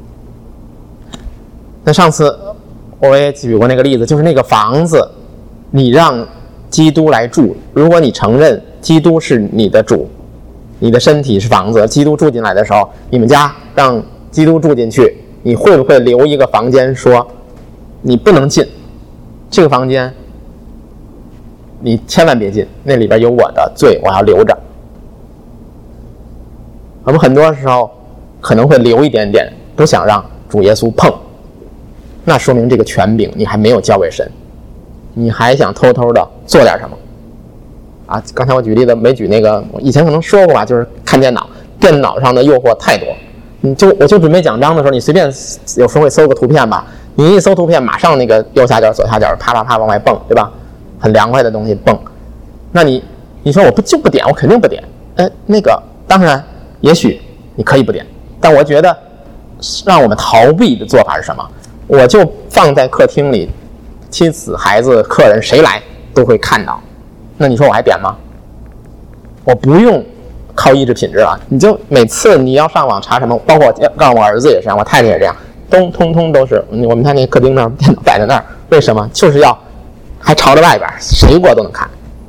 那上次我也举过那个例子，就是那个房子你让基督来住，如果你承认基督是你的主，你的身体是房子，基督住进来的时候，你们家让基督住进去，你会不会留一个房间说你不能进，这个房间你千万别进，那里边有我的罪，我要留着。我们很多时候可能会留一点点，不想让主耶稣碰，那说明这个权柄你还没有交给神，你还想偷偷的做点什么啊？刚才我举例子没举那个，我以前可能说过吧，就是看电脑，电脑上的诱惑太多。你就我就准备讲章的时候，你随便有时候会搜个图片吧，你一搜图片，马上那个右下角、左下角啪啪啪往外蹦，对吧？很凉快的东西蹦。那你你说我不就不点，我肯定不点。哎，那个当然，也许你可以不点，但我觉得让我们逃避的做法是什么？我就放在客厅里，妻子、孩子、客人谁来都会看到。那你说我还点吗？我不用靠意志品质了，你就每次你要上网查什么，包括让我儿子也是这样，我太太也这样，都通通都是我们家那客厅那儿电脑摆在那儿，为什么？就是要还朝着外边，谁过都能看。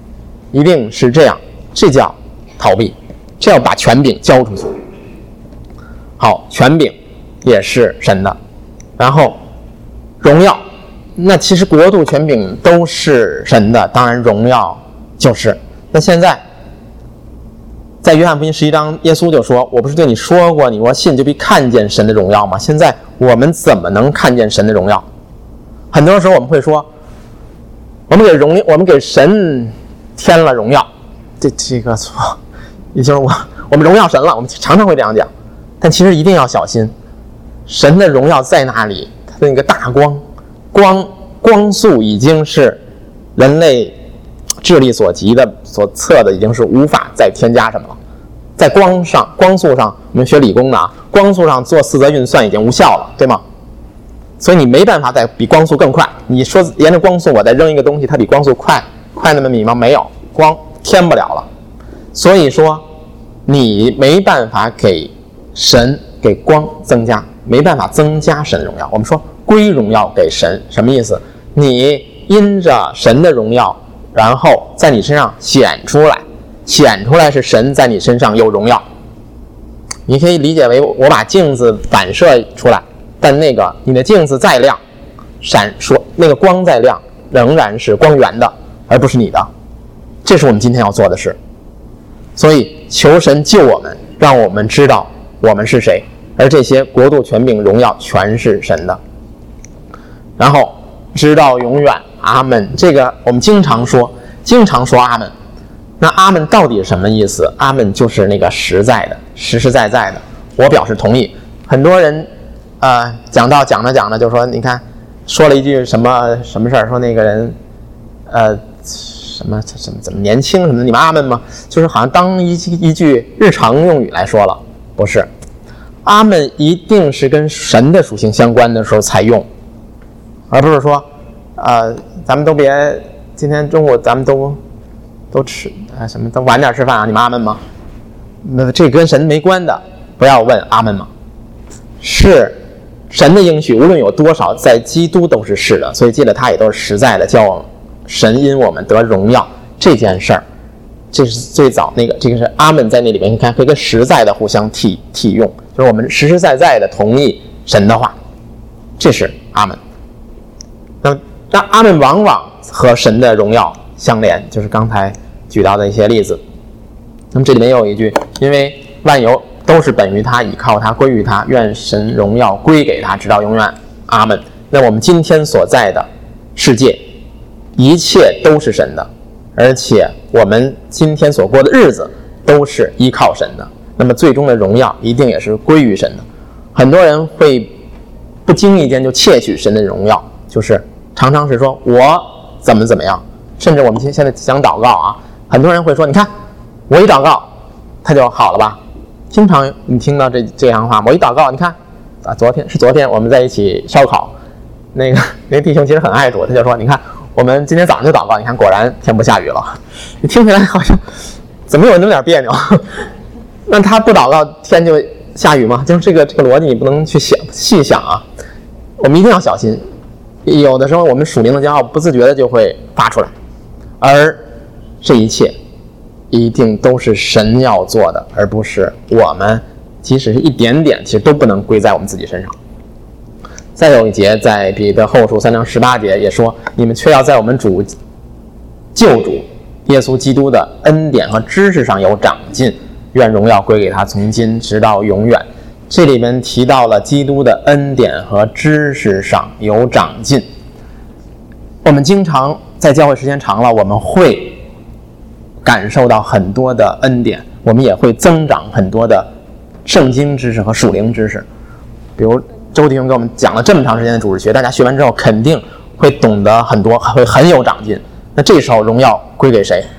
一定是这样，这叫逃避，这要把权柄交出去。好，权柄也是神的，然后荣耀，那其实国度权柄都是神的，当然荣耀就是。那现在在约翰福音十一章，耶稣就说，我不是对你说过，你若信就必看见神的荣耀吗？现在我们怎么能看见神的荣耀？很多时候我们会说，我们给荣我们给神添了荣耀，这这个错，也就是我我们荣耀神了，我们常常会这样讲。但其实一定要小心，神的荣耀在哪里？它的那个大光，光光速已经是人类智力所及的、所测的，已经是无法再添加什么了。在光上、光速上，我们学理工的啊，光速上做四则运算已经无效了，对吗？所以你没办法再比光速更快。你说沿着光速我再扔一个东西，它比光速快快那么米吗？没有，光添不了了。所以说你没办法给神给光增加，没办法增加神的荣耀。我们说归荣耀给神，什么意思？你因着神的荣耀，然后在你身上显出来，显出来是神在你身上有荣耀。你可以理解为我把镜子反射出来，但那个你的镜子再亮，闪烁那个光再亮，仍然是光源的，而不是你的。这是我们今天要做的事。所以求神救我们，让我们知道我们是谁，而这些国度权柄荣耀全是神的。然后直到永远，阿们。这个我们经常说经常说阿们。那阿们到底是什么意思？阿们就是那个实在的，实实在在的。我表示同意。很多人呃讲到讲着讲着就说，你看说了一句什么什么事儿，说那个人呃什么什么怎么年轻什么的，你们阿们吗？就是好像当一一句日常用语来说了。不是，阿们一定是跟神的属性相关的时候才用，而不是说呃咱们都别今天中午咱们都都吃啊什么都晚点吃饭啊，你们阿们吗？那这跟神没关的，不要问阿们吗？是神的应许，无论有多少，在基督都是是的，所以记得他也都是实在的，叫神因我们得荣耀这件事儿。这是最早那个，这个是阿们在那里面，你看可以跟实在的互相替替用，就是我们实实在在的同意神的话，这是阿们。那么那阿们往往和神的荣耀相连，就是刚才举到的一些例子。那么这里面又有一句，因为万有都是本于他，倚靠他，归于他，愿神荣耀归给他，直到永远，阿们。那我们今天所在的世界，一切都是神的，而且我们今天所过的日子都是依靠神的，那么最终的荣耀一定也是归于神的。很多人会不经意间就窃取神的荣耀，就是常常是说我怎么怎么样，甚至我们现在讲祷告啊，很多人会说，你看我一祷告他就好了吧。经常你听到这这样话，我一祷告，你看啊，昨天是昨天我们在一起烧烤，那个那个弟兄其实很爱主，他就说，你看我们今天早上就祷告，你看果然天不下雨了。你听起来好像怎么有那么点别扭？那他不祷告天就下雨吗？就是这个这个逻辑你不能去想细想啊。我们一定要小心，有的时候我们属灵的骄傲不自觉的就会发出来，而这一切一定都是神要做的，而不是我们即使是一点点其实都不能归在我们自己身上。再有一节在彼得后书三章十八节也说，你们却要在我们主救主耶稣基督的恩典和知识上有长进，愿荣耀归给他，从今直到永远。这里面提到了基督的恩典和知识上有长进。我们经常在教会时间长了，我们会感受到很多的恩典，我们也会增长很多的圣经知识和属灵知识。比如周弟兄给我们讲了这么长时间的主日学，大家学完之后肯定会懂得很多，会很有长进。那这时候荣耀归给谁？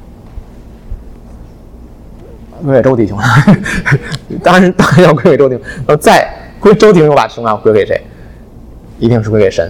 归给周弟兄。当然当然要归给周弟兄。再归周弟兄，又把荣耀归给谁？一定是归给神。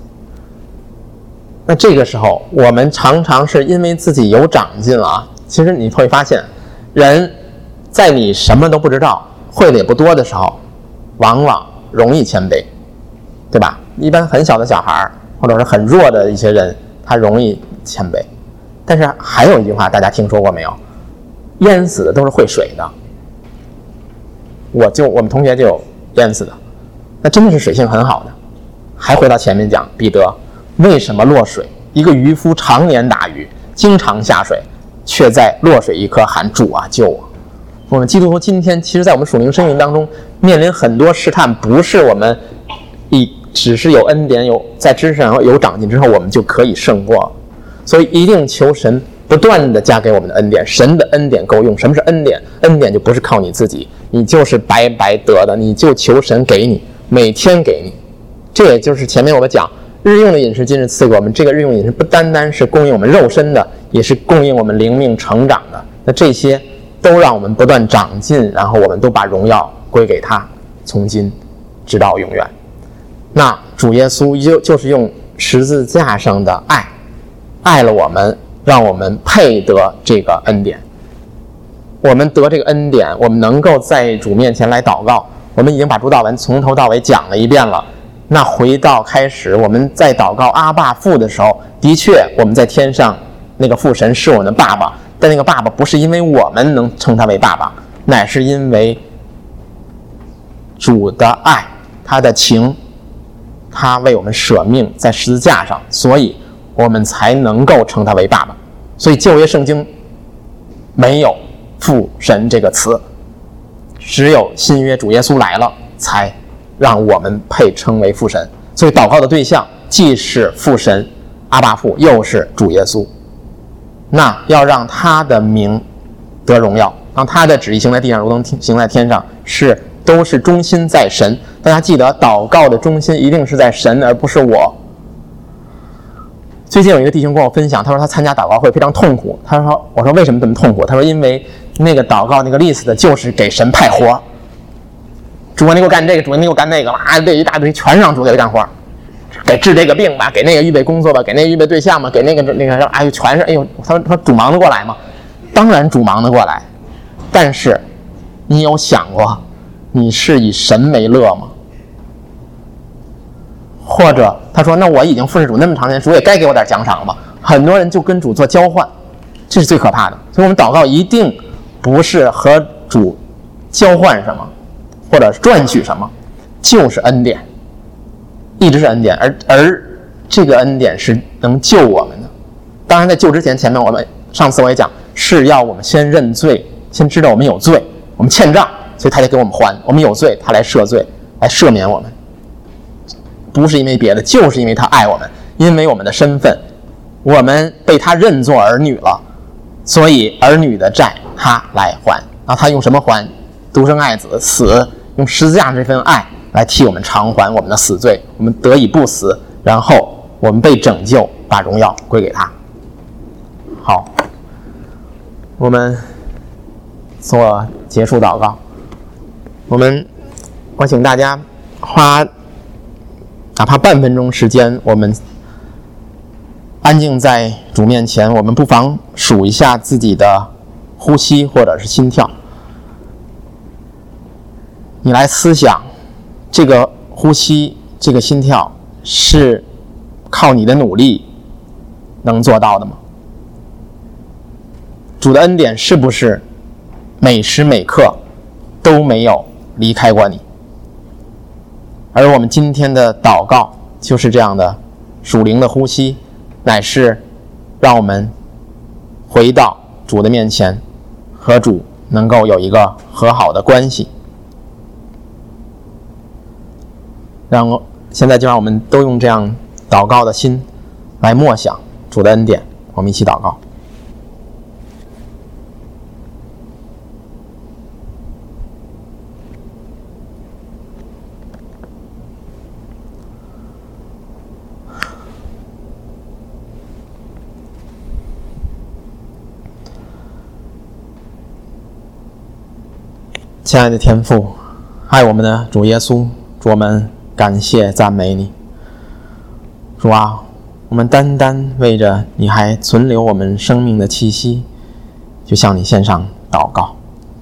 那这个时候我们常常是因为自己有长进了啊。其实你会发现，人在你什么都不知道，会的也不多的时候，往往容易谦卑，对吧？一般很小的小孩或者是很弱的一些人，他容易谦卑。 但是还有一句话大家听说过没有？淹死的都是会水的。我就我们同学就有淹死的，那真的是水性很好的。还回到前面讲，彼得为什么落水？一个渔夫常年打鱼，经常下水，却在落水一刻喊主啊救我。我们基督徒今天其实在我们属灵生命当中面临很多试探，不是我们一只是有恩典有在知识上有长进之后我们就可以胜过，所以一定求神不断的加给我们的恩典。神的恩典够用。什么是恩典？恩典就不是靠你自己，你就是白白得的，你就求神给你，每天给你。这也就是前面我们讲日用的饮食今日赐给我们，这个日用饮食不单单是供应我们肉身的，也是供应我们灵命成长的。那这些都让我们不断长进，然后我们都把荣耀归给他，从今直到永远。那主耶稣就就是用十字架上的爱爱了我们，让我们配得这个恩典。我们得这个恩典，我们能够在主面前来祷告。我们已经把主祷文从头到尾讲了一遍了。那回到开始我们在祷告阿爸父的时候，的确我们在天上那个父神是我们的爸爸，但那个爸爸不是因为我们能称他为爸爸，乃是因为主的爱，他的情，他为我们舍命在十字架上，所以我们才能够称他为爸爸。所以旧约圣经没有父神这个词，只有新约主耶稣来了才让我们配称为父神。所以祷告的对象既是父神阿爸父，又是主耶稣。那要让他的名得荣耀，让他的旨意行在地上如同行在天上，是都是中心在神。大家记得祷告的中心一定是在神，而不是我。最近有一个弟兄跟我分享，他说他参加祷告会非常痛苦。他说我说为什么这么痛苦？他说因为那个祷告那个 list 就是给神派活，主啊你给我干这个，主啊你给我干那个，啊这一大堆全让主给他干活，给治这个病吧，给那个预备工作吧，给那个预备对象吧，给那个那个哎呦全是哎呦，他说他主忙得过来吗？当然主忙得过来，但是你有想过你是以神为乐吗？或者他说那我已经服侍主那么长时间，主也该给我点奖赏了吧？很多人就跟主做交换，这是最可怕的。所以我们祷告一定不是和主交换什么或者赚取什么，就是恩典，一直是恩典，而而这个恩典是能救我们的。当然在救之前，前面我们上次我也讲，是要我们先认罪，先知道我们有罪，我们欠账，所以他才给我们还。我们有罪，他来赦罪，来赦免我们，不是因为别的，就是因为他爱我们，因为我们的身份，我们被他认作儿女了，所以儿女的债他来还。然后他用什么还？独生爱子死，用十字架这份爱来替我们偿还我们的死罪，我们得以不死，然后我们被拯救，把荣耀归给他。好，我们做结束祷告。我们我请大家花哪怕半分钟时间，我们安静在主面前，我们不妨数一下自己的呼吸或者是心跳。你来思想，这个呼吸这个心跳是靠你的努力能做到的吗？主的恩典是不是每时每刻都没有离开过你？而我们今天的祷告就是这样的属灵的呼吸，乃是让我们回到主的面前，和主能够有一个和好的关系。让现在就让我们都用这样祷告的心来默想主的恩典，我们一起祷告。亲爱的天父，爱我们的主耶稣，主我们感谢赞美你。主啊，我们单单为着你还存留我们生命的气息，就向你献上祷告。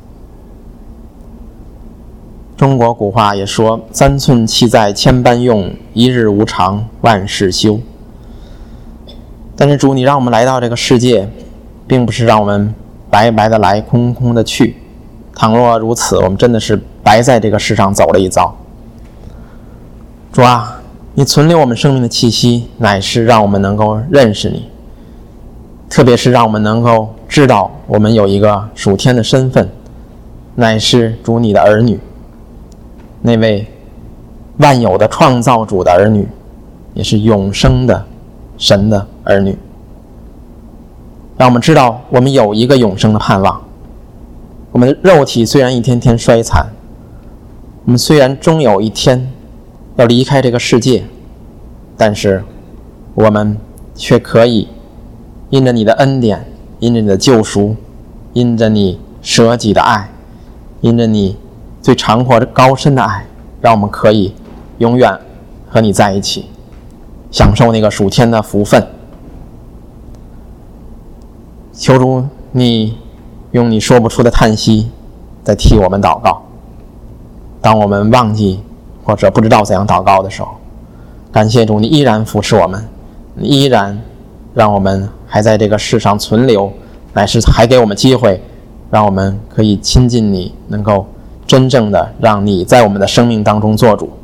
中国古话也说，三寸气在千般用，一日无常万事休。 但是主，你让我们来到这个世界，并不是让我们白白的来，空空的去。倘若如此，我们真的是白在这个世上走了一遭。主啊，你存留我们生命的气息，乃是让我们能够认识你，特别是让我们能够知道我们有一个属天的身份，乃是主你的儿女，那位万有的创造主的儿女，也是永生的神的儿女。让我们知道我们有一个永生的盼望。我们的肉体虽然一天天衰残，我们虽然终有一天要离开这个世界，但是我们却可以因着你的恩典，因着你的救赎，因着你舍己的爱，因着你最长阔高深的爱，让我们可以永远和你在一起，享受那个属天的福分。求主你用你说不出的叹息在替我们祷告。当我们忘记或者不知道怎样祷告的时候，感谢主，你依然扶持我们，你依然让我们还在这个世上存留，乃是还给我们机会，让我们可以亲近你，能够真正的让你在我们的生命当中做主。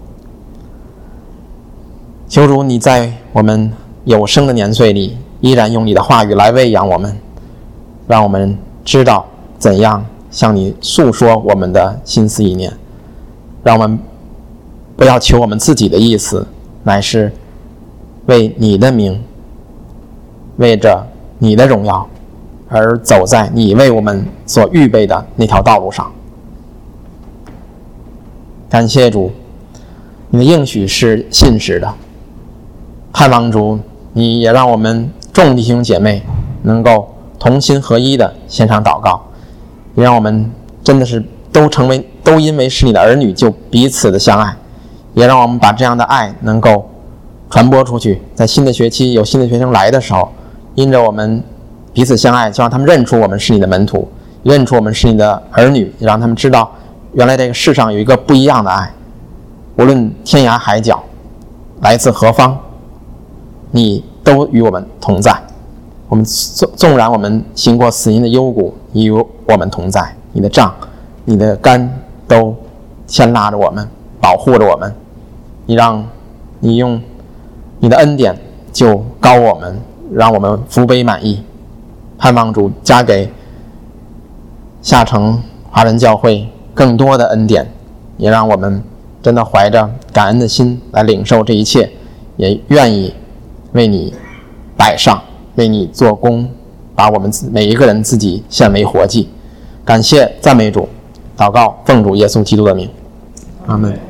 求主你在我们有生的年岁里，依然用你的话语来喂养我们，让我们知道怎样向你诉说我们的心思意念，让我们不要求我们自己的意思，乃是为你的名，为着你的荣耀而走在你为我们所预备的那条道路上。感谢主，你的应许是信实的。盼望主，你也让我们众弟兄姐妹能够同心合一的献上祷告，也让我们真的是都成为都因为是你的儿女就彼此的相爱，也让我们把这样的爱能够传播出去。在新的学期有新的学生来的时候，因着我们彼此相爱，就让他们认出我们是你的门徒，认出我们是你的儿女，也让他们知道原来这个世上有一个不一样的爱，无论天涯海角来自何方，你都与我们同在。我们纵然我们行过死荫的幽谷，你与我们同在，你的杖你的竿都牵拉着我们，保护着我们。你让你用你的恩典就高我们，让我们福杯满溢。盼望主加给下城华人教会更多的恩典，也让我们真的怀着感恩的心来领受这一切，也愿意为你摆上，为你做工，把我们每一个人自己献为活祭。感谢赞美主，祷告奉主耶稣基督的名，阿们。